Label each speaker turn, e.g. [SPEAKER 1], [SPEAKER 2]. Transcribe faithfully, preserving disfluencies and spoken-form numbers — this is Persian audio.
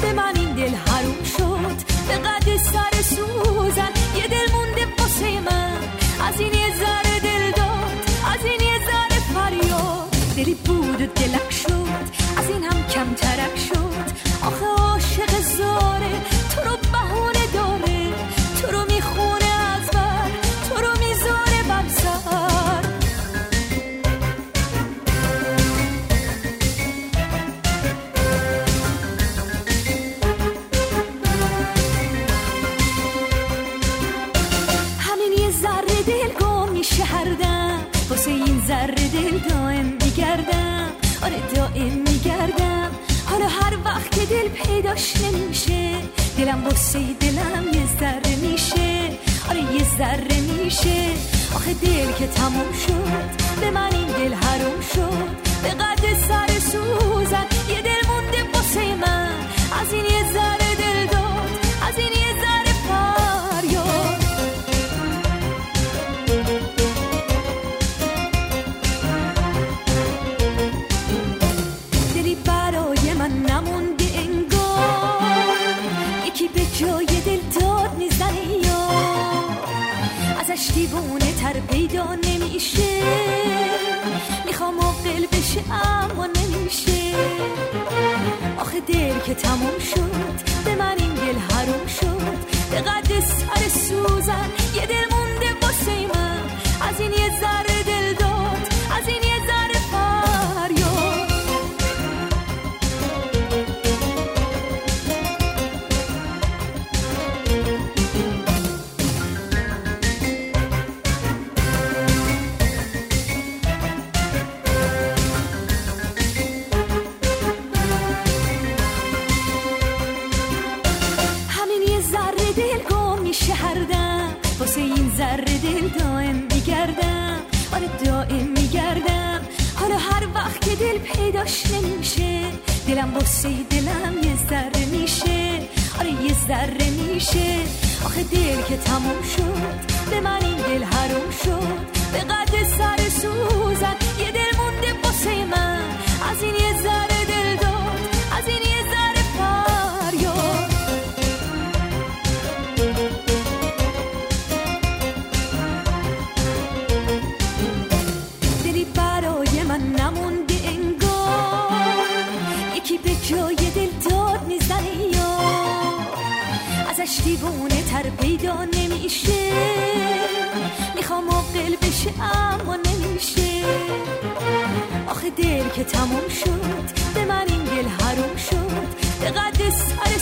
[SPEAKER 1] به من این دل حروم شد به قد سر سوزن یه دل مونده واسه من از این یه ذره دل داد از این یه ذره فریاد دلی بود و دلک شد از این هم کم ترک شد آخه عاشق زاره تو رو بهونه داره تو رو میخونه از بر تو رو میذاره بر سر همین یه ذره دل گم میشه هر دم واسه این ذره دل دائم میگردم آره دائم میگردم حالا هر وقت که دل پیداش نمیشه دلم واسه دلم یه ذره میشه آره یه ذره میشه آخه دل که تموم شد به من این دل حروم شد به قد سر سوزن یه دل مونده واسه من از این یه ذره دل داد از این یه ذره فریاد دلی برای من نمونده انگار یکی به جای دل داد میزنه یا ازش دیوونه تر پیدا نمیشه میخوام عاقل بشه اما نمیشه آخه دل که تموم شد به من این دل حروم شد به قد سر سوزن یه دل مونده واسه من از این یه ذره دل داد از این یه ذره فریاد واسه این ذره دل دائم میگردم آره دائم میگردم حالا هر وقت که دل پیداش نمیشه دلم واسه دلم یه ذره میشه آره یه ذره میشه آخه دل که تموم شد به من این دل حروم شد به قد سر سوزن یه دل مونده واسه من از این یه ذره دل داد از این یه ذره فریاد نمونده انگار یکی به جای دل داد میزنه یا ازش دیوونه تر پیدا نمیشه میخوام عاقل بشه اما نمیشه آخه دل که تموم شد به من این دل حروم شد به قد سر